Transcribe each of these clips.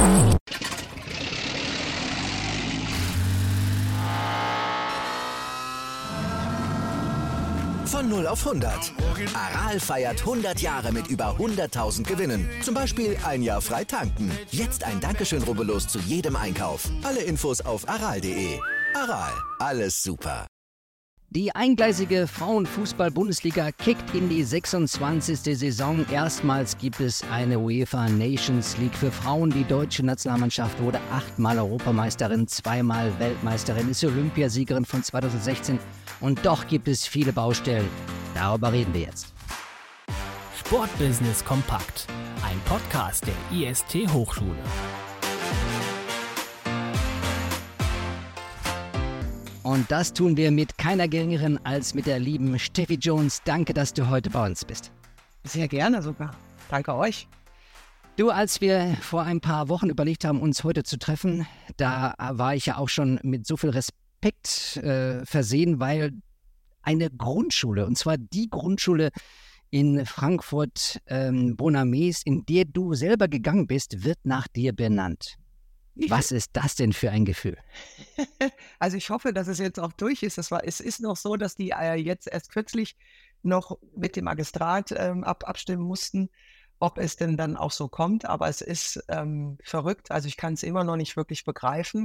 Von 0 auf 100. Aral feiert 100 Jahre mit über 100.000 Gewinnen. Zum Beispiel ein Jahr frei tanken. Jetzt ein Dankeschön, rubbellos zu jedem Einkauf. Alle Infos auf aral.de. Aral, alles super. Die eingleisige Frauenfußball-Bundesliga kickt in die 26. Saison. Erstmals gibt es eine UEFA Nations League für Frauen. Die deutsche Nationalmannschaft wurde 8-mal Europameisterin, 2-mal Weltmeisterin, ist Olympiasiegerin von 2016. Und doch gibt es viele Baustellen. Darüber reden wir jetzt. Sportbusiness kompakt. Ein Podcast der IST Hochschule. Und das tun wir mit keiner geringeren als mit der lieben Steffi Jones. Danke, dass du heute bei uns bist. Sehr gerne sogar. Danke euch. Du, als wir vor ein paar Wochen überlegt haben, uns heute zu treffen, da war ich ja auch schon mit so viel Respekt versehen, weil eine Grundschule, und zwar die Grundschule in Frankfurt-Bonames, in der du selber gegangen bist, wird nach dir benannt. Was ist das denn für ein Gefühl? Also ich hoffe, dass es jetzt auch durch ist. Es ist noch so, dass die jetzt erst kürzlich noch mit dem Magistrat abstimmen mussten, ob es denn dann auch so kommt. Aber es ist verrückt. Also ich kann es immer noch nicht wirklich begreifen,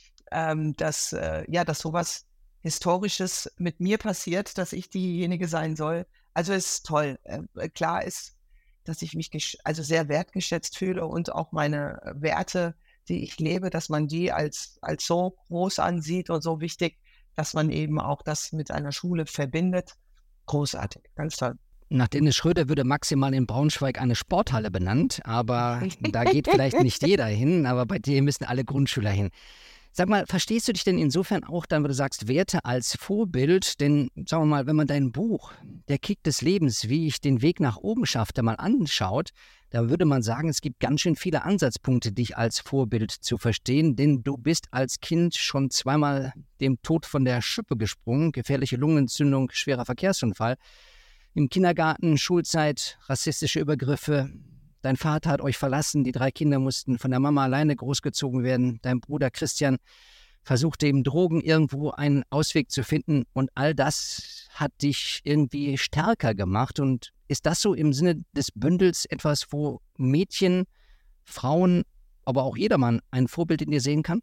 dass sowas Historisches mit mir passiert, dass ich diejenige sein soll. Also es ist toll. Klar ist, dass ich mich sehr wertgeschätzt fühle und auch meine Werte, die ich lebe, dass man die als so groß ansieht und so wichtig, dass man eben auch das mit einer Schule verbindet. Großartig, ganz toll. Nach Dennis Schröder würde maximal in Braunschweig eine Sporthalle benannt, aber da geht vielleicht nicht jeder hin, aber bei dir müssen alle Grundschüler hin. Sag mal, verstehst du dich denn insofern auch dann, wenn du sagst, Werte als Vorbild? Denn, sagen wir mal, wenn man dein Buch, Der Kick des Lebens, wie ich den Weg nach oben schaffte, mal anschaut, da würde man sagen, es gibt ganz schön viele Ansatzpunkte, dich als Vorbild zu verstehen, denn du bist als Kind schon 2-mal dem Tod von der Schippe gesprungen, gefährliche Lungenentzündung, schwerer Verkehrsunfall. Im Kindergarten, Schulzeit, rassistische Übergriffe. Dein Vater hat euch verlassen, die 3 Kinder mussten von der Mama alleine großgezogen werden. Dein Bruder Christian versuchte im Drogen irgendwo einen Ausweg zu finden und all das hat dich irgendwie stärker gemacht. Und ist das so im Sinne des Bündels etwas, wo Mädchen, Frauen, aber auch jedermann ein Vorbild in dir sehen kann?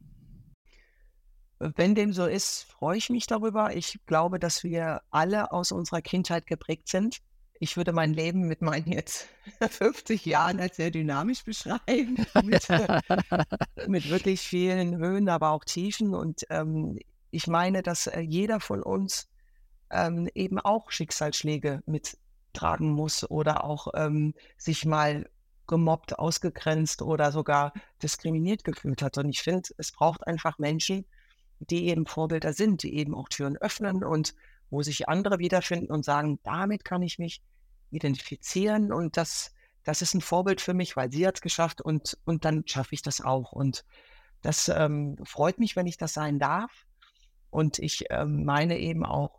Wenn dem so ist, freue ich mich darüber. Ich glaube, dass wir alle aus unserer Kindheit geprägt sind. Ich würde mein Leben mit meinen jetzt 50 Jahren als sehr dynamisch beschreiben, mit wirklich vielen Höhen, aber auch Tiefen. Und ich meine, dass jeder von uns eben auch Schicksalsschläge mittragen muss oder auch sich mal gemobbt, ausgegrenzt oder sogar diskriminiert gefühlt hat. Und ich finde, es braucht einfach Menschen, die eben Vorbilder sind, die eben auch Türen öffnen und wo sich andere wiederfinden und sagen, damit kann ich mich identifizieren und das ist ein Vorbild für mich, weil sie hat es geschafft und dann schaffe ich das auch. Und das freut mich, wenn ich das sein darf. Und ich meine eben auch,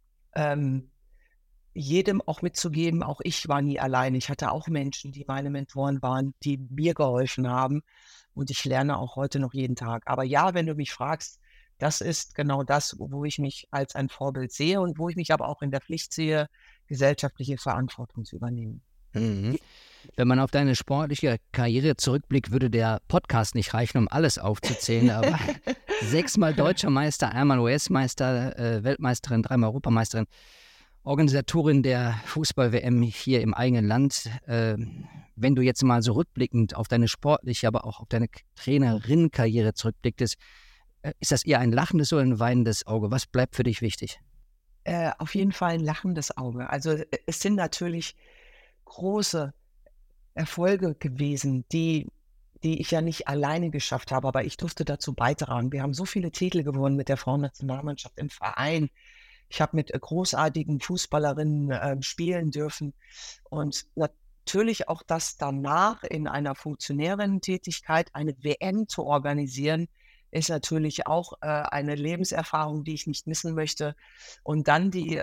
jedem auch mitzugeben, auch ich war nie allein. Ich hatte auch Menschen, die meine Mentoren waren, die mir geholfen haben. Und ich lerne auch heute noch jeden Tag. Aber ja, wenn du mich fragst, das ist genau das, wo ich mich als ein Vorbild sehe und wo ich mich aber auch in der Pflicht sehe, gesellschaftliche Verantwortung zu übernehmen. Mhm. Wenn man auf deine sportliche Karriere zurückblickt, würde der Podcast nicht reichen, um alles aufzuzählen. Aber 6-mal deutscher Meister, 1-mal US-Meister, Weltmeisterin, 3-mal Europameisterin, Organisatorin der Fußball-WM hier im eigenen Land. Wenn du jetzt mal so rückblickend auf deine sportliche, aber auch auf deine Trainerin-Karriere zurückblickst, ist das eher ein lachendes oder ein weinendes Auge? Was bleibt für dich wichtig? Auf jeden Fall ein lachendes Auge. Also es sind natürlich große Erfolge gewesen, die ich ja nicht alleine geschafft habe, aber ich durfte dazu beitragen. Wir haben so viele Titel gewonnen mit der Frauennationalmannschaft im Verein. Ich habe mit großartigen Fußballerinnen spielen dürfen und natürlich auch das danach in einer Funktionärinnen-Tätigkeit eine WM zu organisieren, ist natürlich auch eine Lebenserfahrung, die ich nicht missen möchte. Und dann die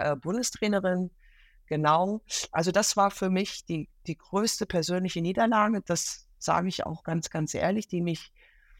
Bundestrainerin, genau. Also das war für mich die größte persönliche Niederlage. Das sage ich auch ganz, ganz ehrlich, die mich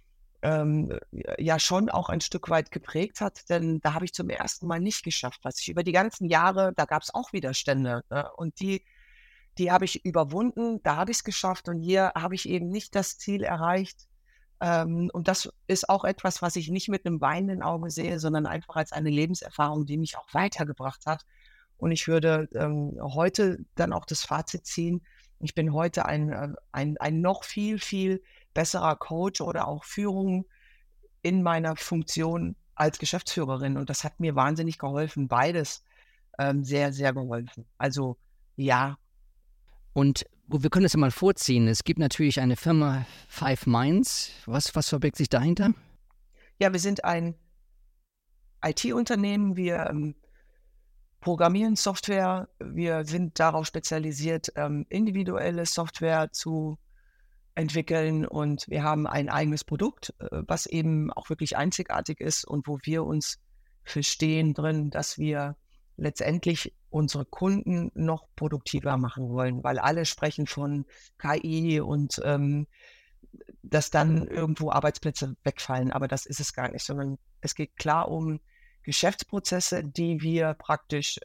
ja schon auch ein Stück weit geprägt hat, denn da habe ich zum ersten Mal nicht geschafft, was ich über die ganzen Jahre, da gab es auch Widerstände, ne? Und die habe ich überwunden, da habe ich es geschafft und hier habe ich eben nicht das Ziel erreicht. Und das ist auch etwas, was ich nicht mit einem weinenden Auge sehe, sondern einfach als eine Lebenserfahrung, die mich auch weitergebracht hat. Und ich würde heute dann auch das Fazit ziehen, ich bin heute ein noch viel, viel besserer Coach oder auch Führung in meiner Funktion als Geschäftsführerin. Und das hat mir wahnsinnig geholfen, beides sehr, sehr geholfen. Also ja. Und wir können das ja mal vorziehen. Es gibt natürlich eine Firma Five Minds. Was verbirgt sich dahinter? Ja, wir sind ein IT-Unternehmen. Wir programmieren Software. Wir sind darauf spezialisiert, individuelle Software zu entwickeln. Und wir haben ein eigenes Produkt, was eben auch wirklich einzigartig ist und wo wir uns verstehen drin, dass wir letztendlich unsere Kunden noch produktiver machen wollen, weil alle sprechen von KI und dass dann irgendwo Arbeitsplätze wegfallen. Aber das ist es gar nicht, sondern es geht klar um Geschäftsprozesse, die wir praktisch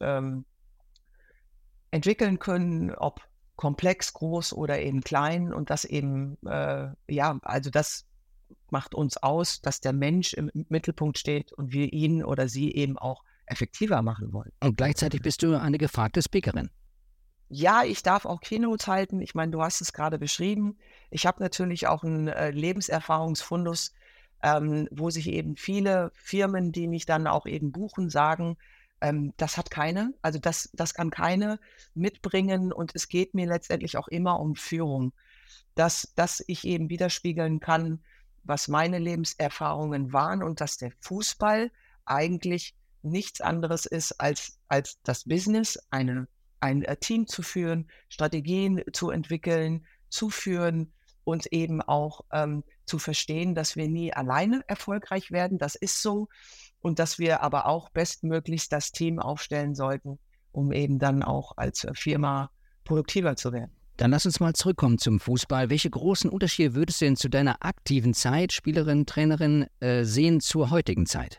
entwickeln können, ob komplex, groß oder eben klein. Und das eben, also das macht uns aus, dass der Mensch im Mittelpunkt steht und wir ihn oder sie eben auch effektiver machen wollen. Und gleichzeitig bist du eine gefragte Speakerin. Ja, ich darf auch Keynotes halten. Ich meine, du hast es gerade beschrieben. Ich habe natürlich auch einen Lebenserfahrungsfundus, wo sich eben viele Firmen, die mich dann auch eben buchen, sagen, das hat keine, also das kann keine mitbringen. Und es geht mir letztendlich auch immer um Führung, dass ich eben widerspiegeln kann, was meine Lebenserfahrungen waren und dass der Fußball eigentlich nichts anderes ist als das Business, ein Team zu führen, Strategien zu entwickeln, zu führen und eben auch zu verstehen, dass wir nie alleine erfolgreich werden. Das ist so. Und dass wir aber auch bestmöglichst das Team aufstellen sollten, um eben dann auch als Firma produktiver zu werden. Dann lass uns mal zurückkommen zum Fußball. Welche großen Unterschiede würdest du denn zu deiner aktiven Zeit, Spielerin, Trainerin, sehen zur heutigen Zeit?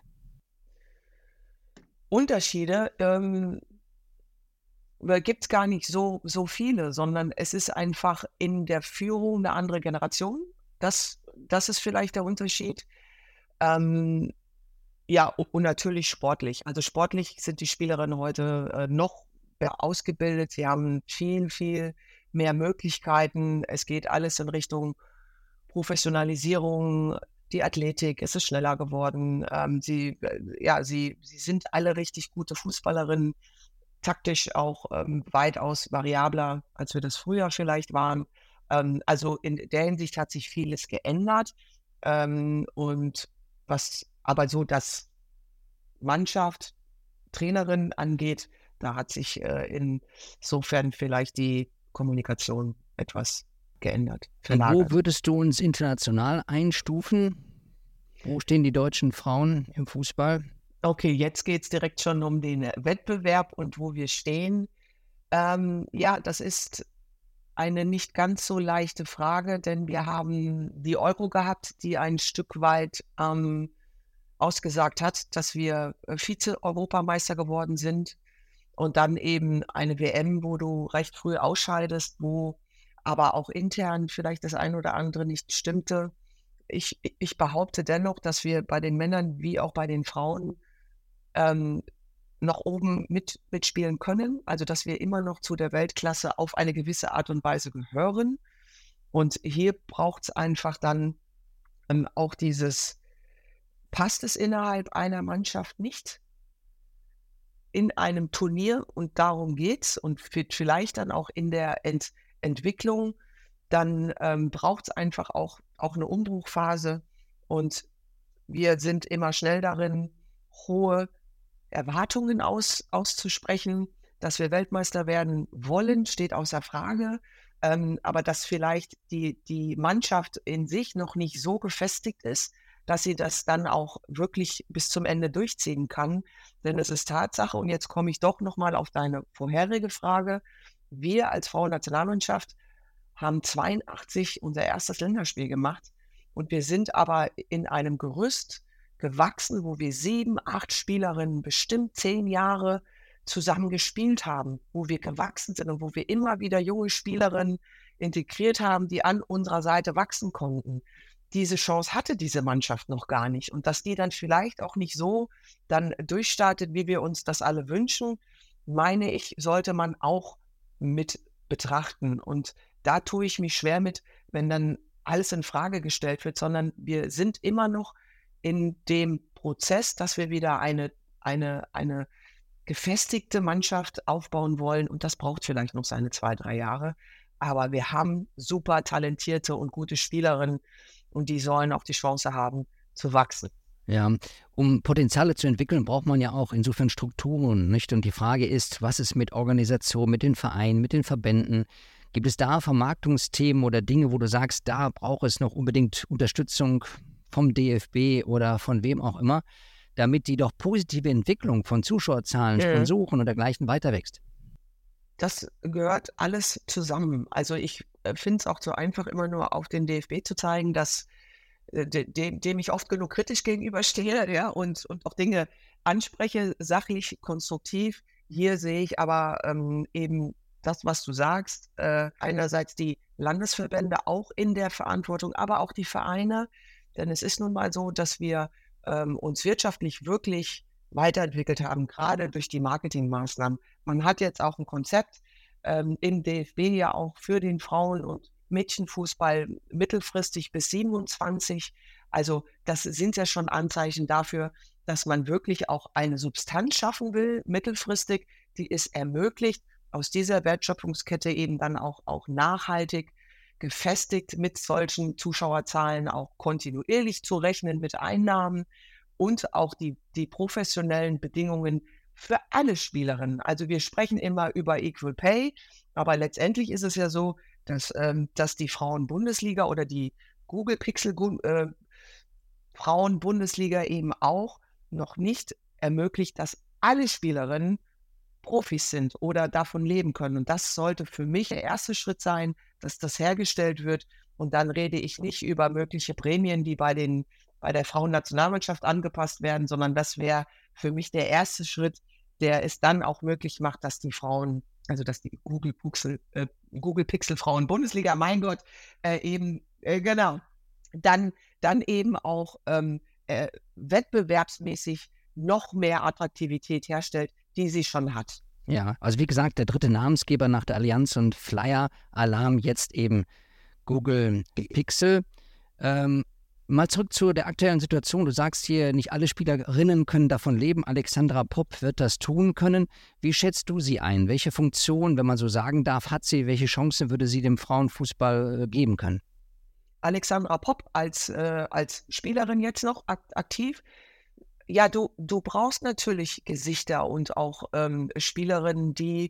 Unterschiede gibt es gar nicht so viele, sondern es ist einfach in der Führung eine andere Generation. Das ist vielleicht der Unterschied. Ja, und natürlich sportlich. Also sportlich sind die Spielerinnen heute noch mehr ausgebildet. Sie haben viel, viel mehr Möglichkeiten. Es geht alles in Richtung Professionalisierung, die Athletik, es ist schneller geworden. Sie sind alle richtig gute Fußballerinnen, taktisch auch weitaus variabler, als wir das früher vielleicht waren. Also in der Hinsicht hat sich vieles geändert. Und was aber so das Mannschaft, Trainerin angeht, da hat sich insofern vielleicht die Kommunikation etwas geändert, verlagert. Wo würdest du uns international einstufen? Wo stehen die deutschen Frauen im Fußball? Okay, jetzt geht es direkt schon um den Wettbewerb und wo wir stehen. Das ist eine nicht ganz so leichte Frage, denn wir haben die Euro gehabt, die ein Stück weit ausgesagt hat, dass wir Vize-Europameister geworden sind und dann eben eine WM, wo du recht früh ausscheidest, wo aber auch intern vielleicht das eine oder andere nicht stimmte. Ich behaupte dennoch, dass wir bei den Männern wie auch bei den Frauen noch oben mitspielen können, also dass wir immer noch zu der Weltklasse auf eine gewisse Art und Weise gehören. Und hier braucht es einfach dann auch dieses, passt es innerhalb einer Mannschaft nicht in einem Turnier und darum geht's und vielleicht dann auch in der Entwicklung, dann braucht es einfach auch eine Umbruchphase und wir sind immer schnell darin, hohe Erwartungen auszusprechen, dass wir Weltmeister werden wollen, steht außer Frage, aber dass vielleicht die Mannschaft in sich noch nicht so gefestigt ist, dass sie das dann auch wirklich bis zum Ende durchziehen kann. Denn es ist Tatsache, und jetzt komme ich doch nochmal auf deine vorherige Frage, wir als Frauennationalmannschaft haben 82 unser erstes Länderspiel gemacht und wir sind aber in einem Gerüst gewachsen, wo wir 7, 8 Spielerinnen bestimmt 10 Jahre zusammen gespielt haben, wo wir gewachsen sind und wo wir immer wieder junge Spielerinnen integriert haben, die an unserer Seite wachsen konnten. Diese Chance hatte diese Mannschaft noch gar nicht. Und dass die dann vielleicht auch nicht so dann durchstartet, wie wir uns das alle wünschen, meine ich, sollte man auch mit betrachten. Und da tue ich mich schwer mit, wenn dann alles in Frage gestellt wird, sondern wir sind immer noch in dem Prozess, dass wir wieder eine gefestigte Mannschaft aufbauen wollen. Und das braucht vielleicht noch seine 2, 3 Jahre. Aber wir haben super talentierte und gute Spielerinnen und die sollen auch die Chance haben, zu wachsen. Ja, um Potenziale zu entwickeln, braucht man ja auch insofern Strukturen, nicht? Und die Frage ist, was ist mit Organisation, mit den Vereinen, mit den Verbänden? Gibt es da Vermarktungsthemen oder Dinge, wo du sagst, da braucht es noch unbedingt Unterstützung vom DFB oder von wem auch immer, damit die doch positive Entwicklung von Zuschauerzahlen, Sponsoren und dergleichen weiter wächst? Das gehört alles zusammen. Also ich finde es auch so einfach, immer nur auf den DFB zu zeigen, dass dem ich oft genug kritisch gegenüberstehe, ja, und auch Dinge anspreche, sachlich, konstruktiv. Hier sehe ich aber eben das, was du sagst, einerseits die Landesverbände auch in der Verantwortung, aber auch die Vereine. Denn es ist nun mal so, dass wir uns wirtschaftlich wirklich weiterentwickelt haben, gerade durch die Marketingmaßnahmen. Man hat jetzt auch ein Konzept im DFB ja auch für den Frauen- und Mädchenfußball mittelfristig bis 27. Also das sind ja schon Anzeichen dafür, dass man wirklich auch eine Substanz schaffen will, mittelfristig, die es ermöglicht, aus dieser Wertschöpfungskette eben dann auch nachhaltig gefestigt mit solchen Zuschauerzahlen auch kontinuierlich zu rechnen mit Einnahmen und auch die professionellen Bedingungen für alle Spielerinnen. Also wir sprechen immer über Equal Pay, aber letztendlich ist es ja so, dass die Frauen-Bundesliga oder die Google Pixel Frauen-Bundesliga eben auch noch nicht ermöglicht, dass alle Spielerinnen Profis sind oder davon leben können. Und das sollte für mich der erste Schritt sein, dass das hergestellt wird. Und dann rede ich nicht über mögliche Prämien, die bei der Frauennationalmannschaft angepasst werden, sondern das wäre für mich der erste Schritt, der es dann auch möglich macht, dass die Frauen, also dass die Google Pixel Frauen Bundesliga, mein Gott, genau, dann eben auch wettbewerbsmäßig noch mehr Attraktivität herstellt, die sie schon hat. Ja, also wie gesagt, der dritte Namensgeber nach der Allianz und Flyer-Alarm jetzt eben Google Pixel. Mal zurück zu der aktuellen Situation. Du sagst hier, nicht alle Spielerinnen können davon leben. Alexandra Popp wird das tun können. Wie schätzt du sie ein? Welche Funktion, wenn man so sagen darf, hat sie? Welche Chance würde sie dem Frauenfußball geben können? Alexandra Popp als Spielerin jetzt noch aktiv. Ja, du brauchst natürlich Gesichter und auch Spielerinnen, die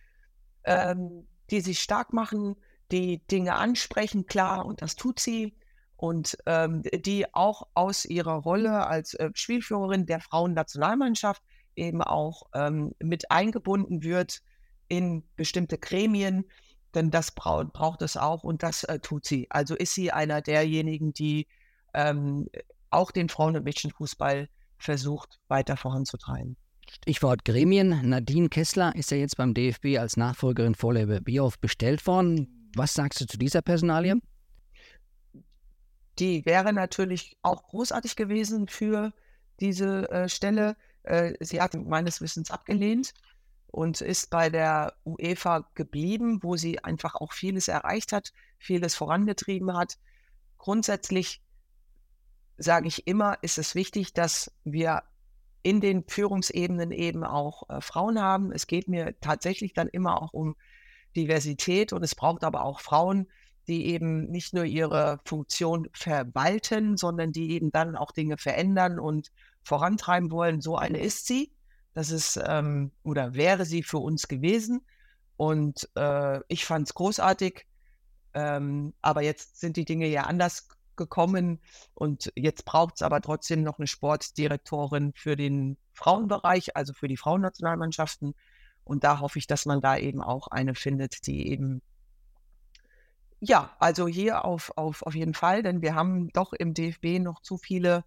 sich stark machen, die Dinge ansprechen, klar, und das tut sie. Und die auch aus ihrer Rolle als Spielführerin der Frauennationalmannschaft eben auch mit eingebunden wird in bestimmte Gremien, denn das braucht es auch und das tut sie. Also ist sie einer derjenigen, die auch den Frauen- und Mädchenfußball versucht, weiter voranzutreiben. Stichwort Gremien. Nadine Kessler ist ja jetzt beim DFB als Nachfolgerin Vorlebe Bierhoff bestellt worden. Was sagst du zu dieser Personalie? Die wäre natürlich auch großartig gewesen für diese Stelle. Sie hat meines Wissens abgelehnt und ist bei der UEFA geblieben, wo sie einfach auch vieles erreicht hat, vieles vorangetrieben hat. Grundsätzlich sage ich immer, ist es wichtig, dass wir in den Führungsebenen eben auch Frauen haben. Es geht mir tatsächlich dann immer auch um Diversität und es braucht aber auch Frauen, die eben nicht nur ihre Funktion verwalten, sondern die eben dann auch Dinge verändern und vorantreiben wollen. So eine ist sie. Das ist oder wäre sie für uns gewesen. Und ich fand es großartig. Aber jetzt sind die Dinge ja anders gekommen und jetzt braucht es aber trotzdem noch eine Sportdirektorin für den Frauenbereich, also für die Frauennationalmannschaften. Und da hoffe ich, dass man da eben auch eine findet, die eben Ja, also hier auf jeden Fall, denn wir haben doch im DFB noch zu viele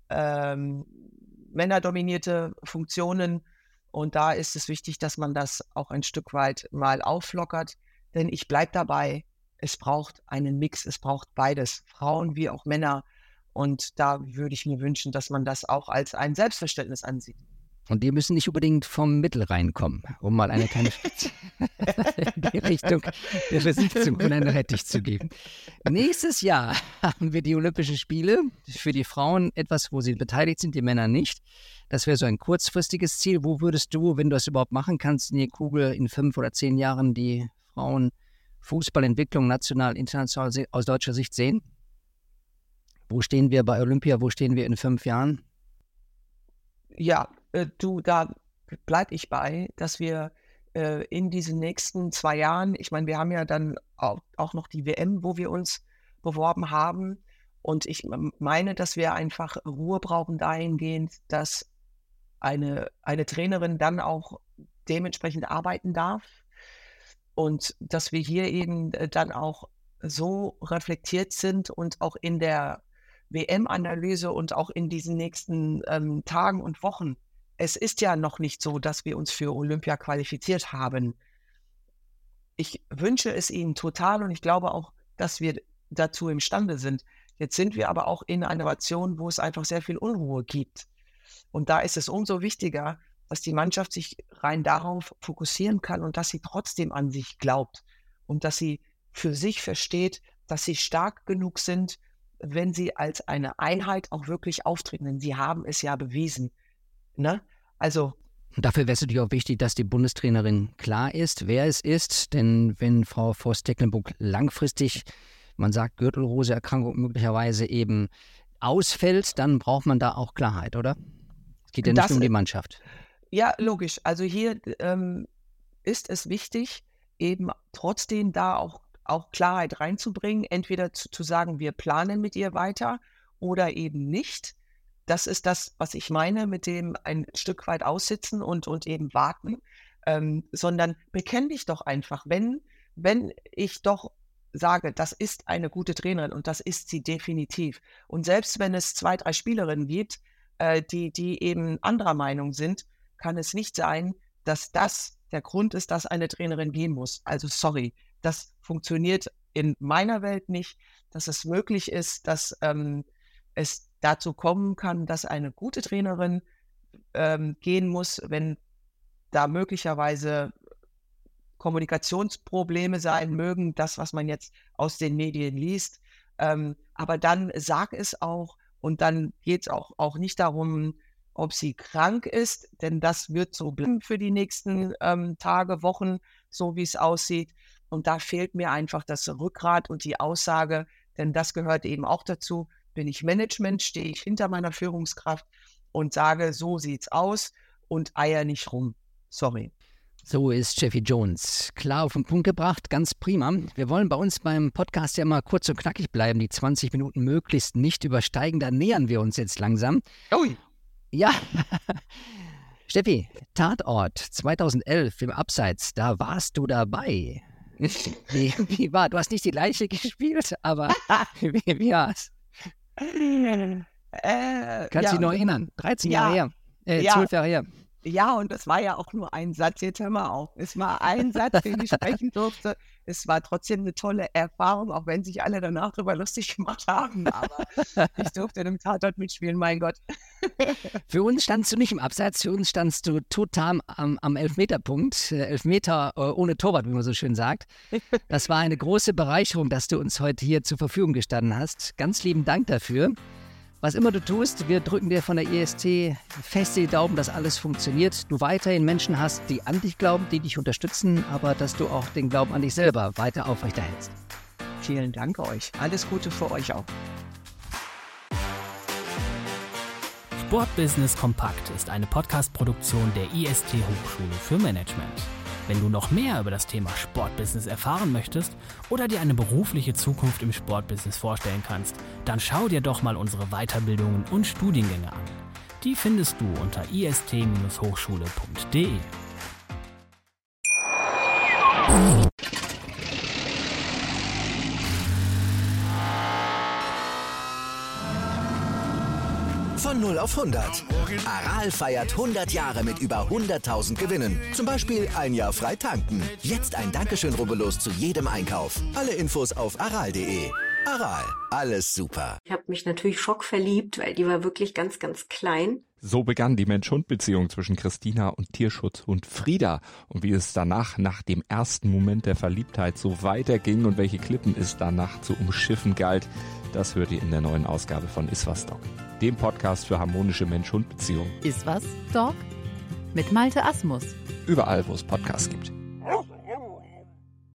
männerdominierte Funktionen. Und da ist es wichtig, dass man das auch ein Stück weit mal auflockert. Denn ich bleibe dabei, es braucht einen Mix, es braucht beides, Frauen wie auch Männer. Und da würde ich mir wünschen, dass man das auch als ein Selbstverständnis ansieht. Und die müssen nicht unbedingt vom Mittelrhein kommen, um mal eine kleine in die Richtung der Versicherung und einen Rettich zu geben. Nächstes Jahr haben wir die Olympischen Spiele. Für die Frauen etwas, wo sie beteiligt sind, die Männer nicht. Das wäre so ein kurzfristiges Ziel. Wo würdest du, wenn du das überhaupt machen kannst, in die Kugel in 5 oder 10 Jahren die Frauenfußballentwicklung national, international aus deutscher Sicht sehen? Wo stehen wir bei Olympia? Wo stehen wir in 5 Jahren? Ja, da bleibe ich bei, dass wir in diesen nächsten 2 Jahren, ich meine, wir haben ja dann auch noch die WM, wo wir uns beworben haben. Und ich meine, dass wir einfach Ruhe brauchen dahingehend, dass eine Trainerin dann auch dementsprechend arbeiten darf. Und dass wir hier eben dann auch so reflektiert sind und auch in der WM-Analyse und auch in diesen nächsten Tagen und Wochen. Es ist ja noch nicht so, dass wir uns für Olympia qualifiziert haben. Ich wünsche es ihnen total und ich glaube auch, dass wir dazu imstande sind. Jetzt sind wir aber auch in einer Situation, wo es einfach sehr viel Unruhe gibt. Und da ist es umso wichtiger, dass die Mannschaft sich rein darauf fokussieren kann und dass sie trotzdem an sich glaubt und dass sie für sich versteht, dass sie stark genug sind, wenn sie als eine Einheit auch wirklich auftreten. Denn sie haben es ja bewiesen. Ne? Also. Und dafür wäre es natürlich auch wichtig, dass die Bundestrainerin klar ist, wer es ist. Denn wenn Frau Voss-Tecklenburg langfristig, man sagt Gürtelrose-Erkrankung möglicherweise eben ausfällt, dann braucht man da auch Klarheit, oder? Es geht ja nicht nur um die Mannschaft. Ja, logisch. Also hier ist es wichtig, eben trotzdem da auch Klarheit reinzubringen, entweder zu sagen, wir planen mit ihr weiter oder eben nicht. Das ist das, was ich meine mit dem ein Stück weit aussitzen und eben warten, sondern bekenn dich doch einfach. Wenn ich doch sage, das ist eine gute Trainerin und das ist sie definitiv. Und selbst wenn es 2, 3 Spielerinnen gibt, die eben anderer Meinung sind, kann es nicht sein, dass das der Grund ist, dass eine Trainerin gehen muss. Also sorry, das funktioniert in meiner Welt nicht, dass es möglich ist, dass es dazu kommen kann, dass eine gute Trainerin gehen muss, wenn da möglicherweise Kommunikationsprobleme sein mögen, das, was man jetzt aus den Medien liest. Aber dann sag es auch und dann geht es auch nicht darum, ob sie krank ist, denn das wird so bleiben für die nächsten Tage, Wochen, so wie es aussieht. Und da fehlt mir einfach das Rückgrat und die Aussage, denn das gehört eben auch dazu. Bin ich Management, stehe ich hinter meiner Führungskraft und sage, so sieht's aus und eier nicht rum. Sorry. So ist Steffi Jones. Klar auf den Punkt gebracht, ganz prima. Wir wollen bei uns beim Podcast ja mal kurz und knackig bleiben, die 20 Minuten möglichst nicht übersteigen. Da nähern wir uns jetzt langsam. Ui. Ja, Steffi, Tatort 2011 im Abseits, da warst du dabei. Wie war? Du hast nicht die Leiche gespielt, aber wie war's? Kannst du dich noch erinnern? 13 Jahre her, 12 Jahre her. Ja, und das war ja auch nur ein Satz, jetzt hör mal auf. Es war ein Satz, den ich sprechen durfte. Es war trotzdem eine tolle Erfahrung, auch wenn sich alle danach darüber lustig gemacht haben. Aber ich durfte in einem Tatort mitspielen, mein Gott. Für uns standst du nicht im Abseits, für uns standst du total am Elfmeterpunkt. Elfmeter ohne Torwart, wie man so schön sagt. Das war eine große Bereicherung, dass du uns heute hier zur Verfügung gestanden hast. Ganz lieben Dank dafür. Was immer du tust, wir drücken dir von der IST fest die Daumen, dass alles funktioniert. Du weiterhin Menschen hast, die an dich glauben, die dich unterstützen, aber dass du auch den Glauben an dich selber weiter aufrechterhältst. Vielen Dank euch. Alles Gute für euch auch. Sportbusiness Kompakt ist eine Podcast-Produktion der IST Hochschule für Management. Wenn du noch mehr über das Thema Sportbusiness erfahren möchtest oder dir eine berufliche Zukunft im Sportbusiness vorstellen kannst, dann schau dir doch mal unsere Weiterbildungen und Studiengänge an. Die findest du unter ist-hochschule.de. Von 0 auf 100. Aral feiert 100 Jahre mit über 100.000 Gewinnen. Zum Beispiel ein Jahr frei tanken. Jetzt ein Dankeschön, rubbellos zu jedem Einkauf. Alle Infos auf aral.de. Aral, alles super. Ich habe mich natürlich schockverliebt, weil die war wirklich ganz, ganz klein. So begann die Mensch-Hund-Beziehung zwischen Christina und Tierschutzhund Frieda. Und wie es danach, nach dem ersten Moment der Verliebtheit, so weiterging und welche Klippen es danach zu umschiffen galt, das hört ihr in der neuen Ausgabe von Iswas Dog, dem Podcast für harmonische Mensch-Hund-Beziehungen. Iswas Dog? Mit Malte Asmus. Überall, wo es Podcasts gibt.